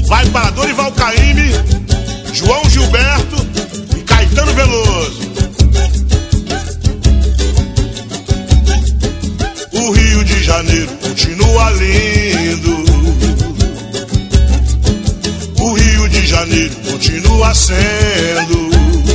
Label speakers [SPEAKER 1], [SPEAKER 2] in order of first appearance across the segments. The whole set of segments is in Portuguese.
[SPEAKER 1] Vai para Dorival Caymmi, João Gilberto e Caetano Veloso. O Rio de Janeiro continua lindo. O Rio de Janeiro continua sendo.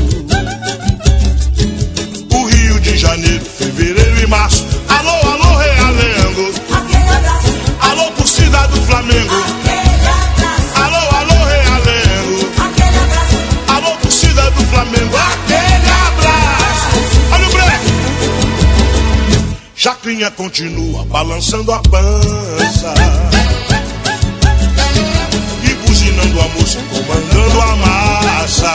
[SPEAKER 1] O Rio de Janeiro, fevereiro e março. Alô, alô, Realengo.
[SPEAKER 2] Aquele abraço.
[SPEAKER 1] Alô, torcida do Flamengo.
[SPEAKER 2] Aquele abraço.
[SPEAKER 1] Alô, alô, Realengo.
[SPEAKER 2] Aquele abraço.
[SPEAKER 1] Alô, torcida do Flamengo. Aquele abraço. Olha o breque. Chacrinha continua balançando a pança e buzinando a moça, comandando a massa.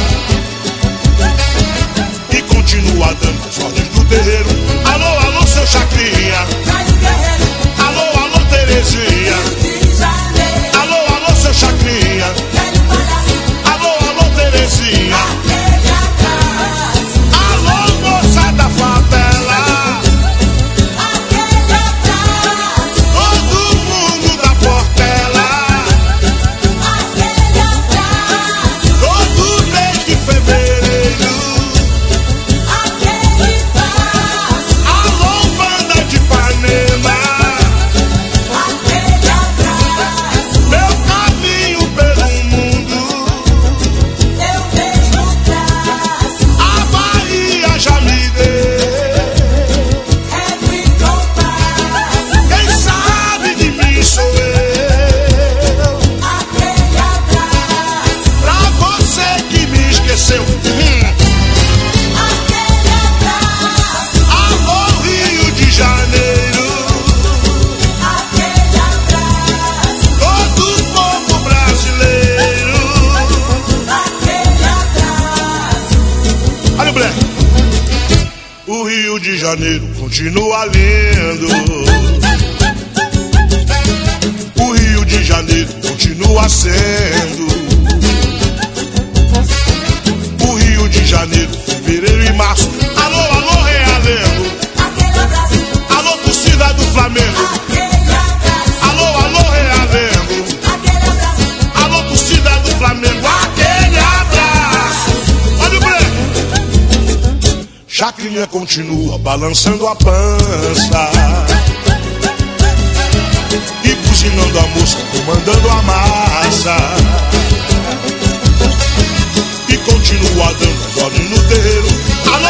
[SPEAKER 1] E continua dando as ordens do terreiro. Alô, alô, seu Chacrinha.
[SPEAKER 2] Caio Guerreiro.
[SPEAKER 1] Alô, alô, Terezinha.
[SPEAKER 2] Rio de Janeiro.
[SPEAKER 1] Alô, alô, seu Chacrinha.
[SPEAKER 2] Velho palhaço.
[SPEAKER 1] Alô, alô, Terezinha.
[SPEAKER 2] Aquele abraço.
[SPEAKER 1] Alô, moça da favela.
[SPEAKER 2] Aquele abraço.
[SPEAKER 1] Todo mundo da Portela.
[SPEAKER 2] Aquele abraço.
[SPEAKER 1] Todo mês de fevereiro.
[SPEAKER 2] Aquele abraço.
[SPEAKER 1] Alô, banda de Ipanema.
[SPEAKER 2] Aquele abraço.
[SPEAKER 1] Meu caminho pelo mundo.
[SPEAKER 2] Eu vejo o braço.
[SPEAKER 1] A Bahia já me deu.
[SPEAKER 2] É de compasso.
[SPEAKER 1] Quem sabe de mim sou eu.
[SPEAKER 2] Aquele abraço.
[SPEAKER 1] Pra você que me esqueceu.
[SPEAKER 2] Aquele abraço.
[SPEAKER 1] Alô, Rio de Janeiro.
[SPEAKER 2] Aquele abraço.
[SPEAKER 1] Todo o povo brasileiro.
[SPEAKER 2] Aquele abraço.
[SPEAKER 1] Olha o Black. O Rio de Janeiro continua lindo. O Rio de Janeiro continua sendo. O Rio de Janeiro, fevereiro e março. Alô, alô, Realengo.
[SPEAKER 2] Aquele abraço.
[SPEAKER 1] Alô, torcida do Flamengo.
[SPEAKER 2] Aquele abraço.
[SPEAKER 1] Alô, alô, Realengo.
[SPEAKER 2] Aquele abraço.
[SPEAKER 1] Alô, torcida do Flamengo. Aquele abraço. Olha o break. Chacrinha continua balançando a pança e buzinando a moça, comandando a massa. E continua dando as ordens no terreiro. Alô,